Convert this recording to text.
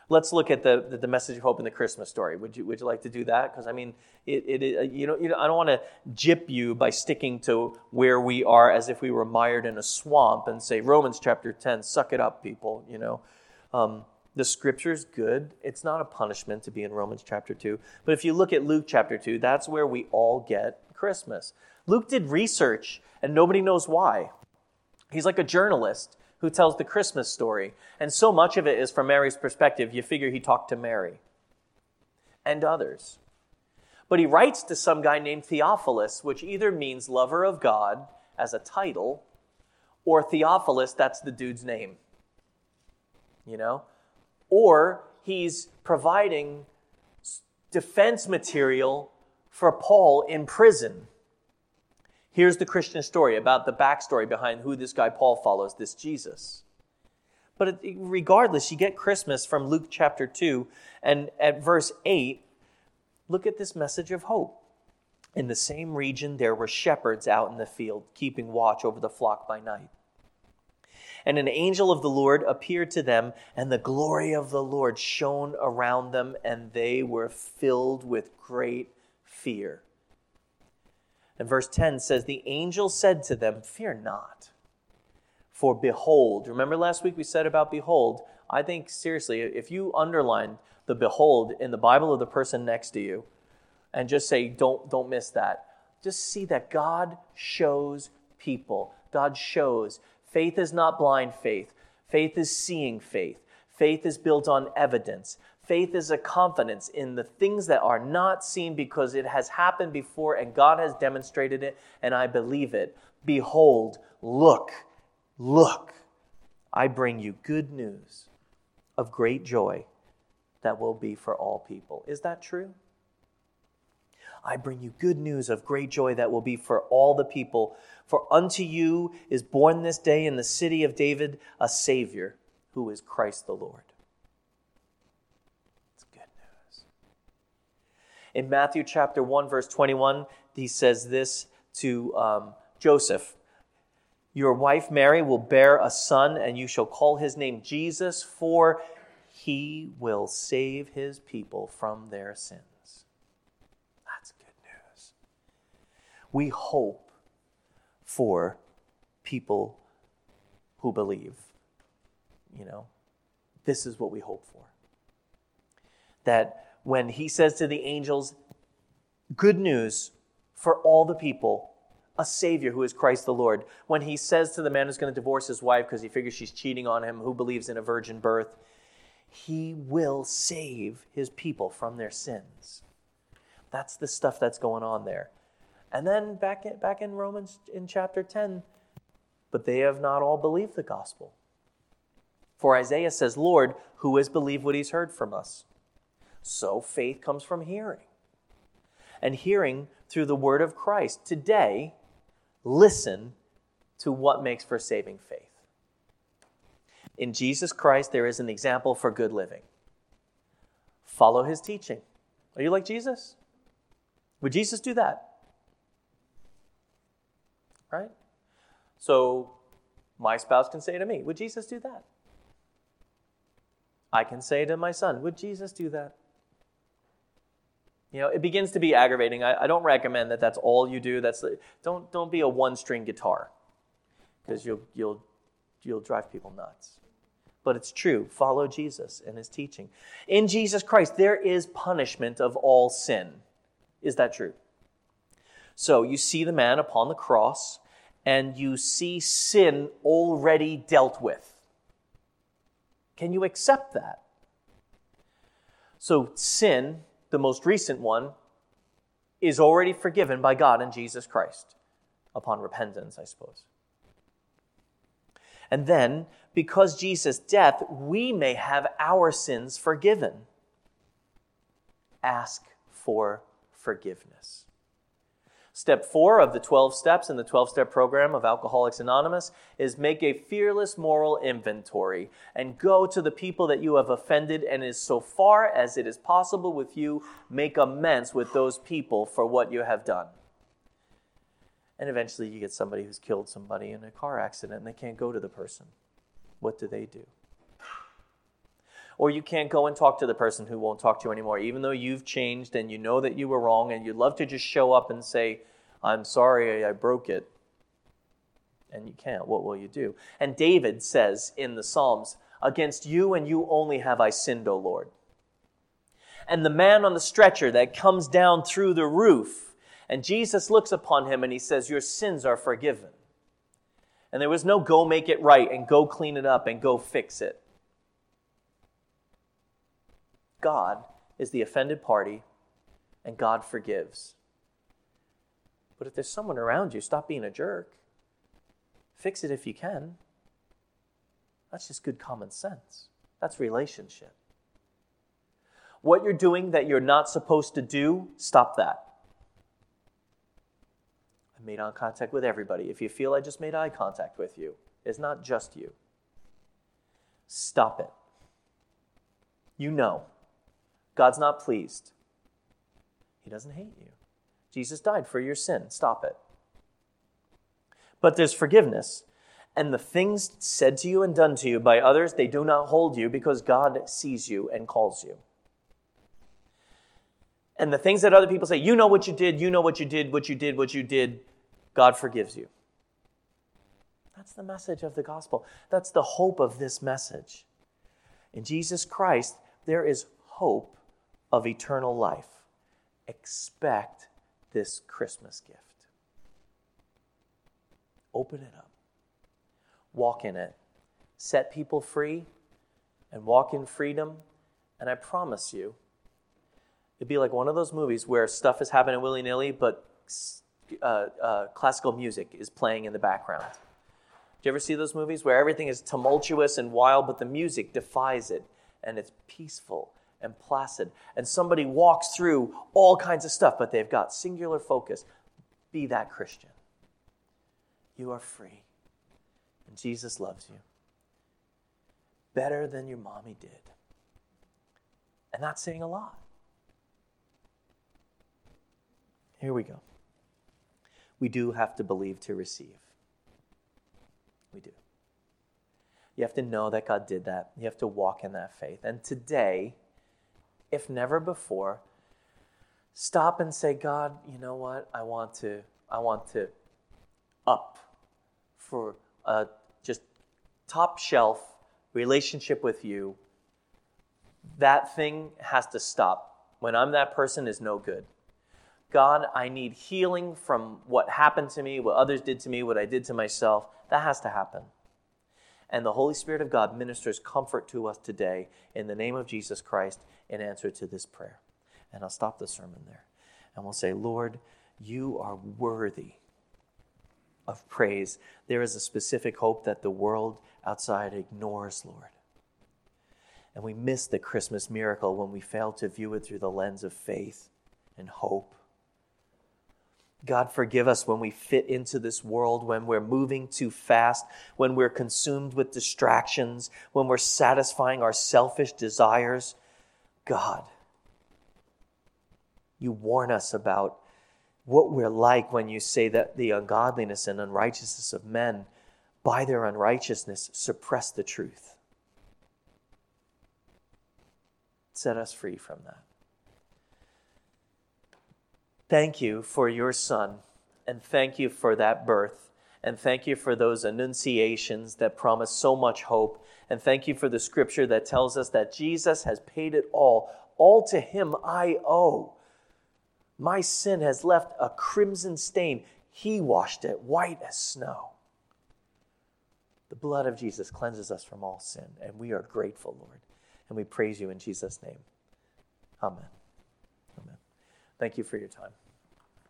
Let's look at the message of hope in the Christmas story. Would you like to do that? Because I mean, I don't want to gyp you by sticking to where we are as if we were mired in a swamp and say Romans chapter 10, suck it up, people. The Scripture's good. It's not a punishment to be in Romans chapter 2. But if you look at Luke chapter 2, that's where we all get Christmas. Luke did research, and nobody knows why. He's like a journalist who tells the Christmas story. And so much of it is from Mary's perspective. You figure he talked to Mary and others. But he writes to some guy named Theophilus, which either means lover of God as a title, or Theophilus, that's the dude's name. Or he's providing defense material for Paul in prison. Here's the Christian story about the backstory behind who this guy Paul follows, this Jesus. But regardless, you get Christmas from Luke chapter 2, and at verse 8, look at this message of hope. In the same region, there were shepherds out in the field, keeping watch over the flock by night. And an angel of the Lord appeared to them, and the glory of the Lord shone around them, and they were filled with great fear. And verse 10 says, the angel said to them, fear not, for behold. Remember last week we said about behold? I think, seriously, if you underline the behold in the Bible of the person next to you, and just say, don't miss that. Just see that God shows people. God shows. Faith is not blind faith. Faith is seeing faith. Faith is built on evidence. Faith is a confidence in the things that are not seen because it has happened before and God has demonstrated it and I believe it. Behold, look, I bring you good news of great joy that will be for all people. Is that true? I bring you good news of great joy that will be for all the people. For unto you is born this day in the city of David a Savior, who is Christ the Lord. It's good news. In Matthew chapter 1, verse 21, he says this to Joseph. Your wife Mary will bear a son, and you shall call his name Jesus, for he will save his people from their sins. That's good news. We hope for people who believe. This is what we hope for. That when he says to the angels, good news for all the people, a Savior who is Christ the Lord. When he says to the man who's going to divorce his wife because he figures she's cheating on him, who believes in a virgin birth, he will save his people from their sins. That's the stuff that's going on there. And then back in Romans in chapter 10, but they have not all believed the gospel. For Isaiah says, Lord, who has believed what he's heard from us? So faith comes from hearing. And hearing through the word of Christ. Today, listen to what makes for saving faith. In Jesus Christ, there is an example for good living. Follow his teaching. Are you like Jesus? Would Jesus do that? Right? So, my spouse can say to me, would Jesus do that? I can say to my son, would Jesus do that? It begins to be aggravating. I don't recommend that that's all you do. Don't be a one-string guitar, because you'll drive people nuts. But it's true. Follow Jesus and his teaching. In Jesus Christ, there is punishment of all sin. Is that true? So you see the man upon the cross, and you see sin already dealt with. Can you accept that? So sin, the most recent one, is already forgiven by God in Jesus Christ, upon repentance, I suppose. And then, because Jesus' death, we may have our sins forgiven. Ask for forgiveness. Step 4 of the 12 steps in the 12-step program of Alcoholics Anonymous is make a fearless moral inventory and go to the people that you have offended, and as so far as it is possible with you, make amends with those people for what you have done. And eventually you get somebody who's killed somebody in a car accident and they can't go to the person. What do? Or you can't go and talk to the person who won't talk to you anymore, even though you've changed and you know that you were wrong and you'd love to just show up and say, I'm sorry, I broke it. And you can't. What will you do? And David says in the Psalms, against you and you only have I sinned, O Lord. And the man on the stretcher that comes down through the roof, and Jesus looks upon him and he says, your sins are forgiven. And there was no go make it right and go clean it up and go fix it. God is the offended party, and God forgives. But if there's someone around you, stop being a jerk. Fix it if you can. That's just good common sense. That's relationship. What you're doing that you're not supposed to do, stop that. I made eye contact with everybody. If you feel I just made eye contact with you, it's not just you. Stop it. You know. God's not pleased. He doesn't hate you. Jesus died for your sin. Stop it. But there's forgiveness. And the things said to you and done to you by others, they do not hold you because God sees you and calls you. And the things that other people say, you know what you did, what you did, God forgives you. That's the message of the gospel. That's the hope of this message. In Jesus Christ, there is hope of eternal life. Expect this Christmas gift. Open it up. Walk in it. Set people free and walk in freedom. And I promise you, it'd be like one of those movies where stuff is happening willy-nilly, but classical music is playing in the background. Do you ever see those movies where everything is tumultuous and wild, but the music defies it, and it's peaceful and placid, and somebody walks through all kinds of stuff, but they've got singular focus? Be that Christian. You are free, and Jesus loves you better than your mommy did. And that's saying a lot. Here we go. We do have to believe to receive. We do. You have to know that God did that. You have to walk in that faith. And today, if never before, stop and say, God, you know what? I want to up for a just top shelf relationship with you. That thing has to stop. When I'm that person is no good. God, I need healing from what happened to me, what others did to me, what I did to myself. That has to happen. And the Holy Spirit of God ministers comfort to us today in the name of Jesus Christ in answer to this prayer. And I'll stop the sermon there. And we'll say, Lord, you are worthy of praise. There is a specific hope that the world outside ignores, Lord. And we miss the Christmas miracle when we fail to view it through the lens of faith and hope. God, forgive us when we fit into this world, when we're moving too fast, when we're consumed with distractions, when we're satisfying our selfish desires. God, you warn us about what we're like when you say that the ungodliness and unrighteousness of men, by their unrighteousness, suppress the truth. Set us free from that. Thank you for your Son, and thank you for that birth, and thank you for those annunciations that promise so much hope, and thank you for the scripture that tells us that Jesus has paid it all. All to him I owe. My sin has left a crimson stain. He washed it white as snow. The blood of Jesus cleanses us from all sin, and we are grateful, Lord, and we praise you in Jesus' name. Amen. Amen. Thank you for your time.